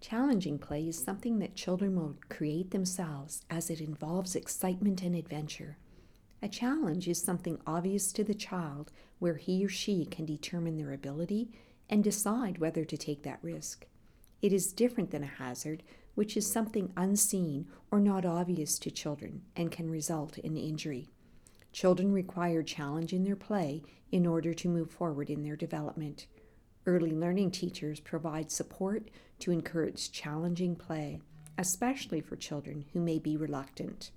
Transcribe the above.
Challenging play is something that children will create themselves as it involves excitement and adventure. A challenge is something obvious to the child where he or she can determine their ability and decide whether to take that risk. It is different than a hazard, which is something unseen or not obvious to children and can result in injury. Children require challenge in their play in order to move forward in their development. Early learning teachers provide support to encourage challenging play, especially for children who may be reluctant.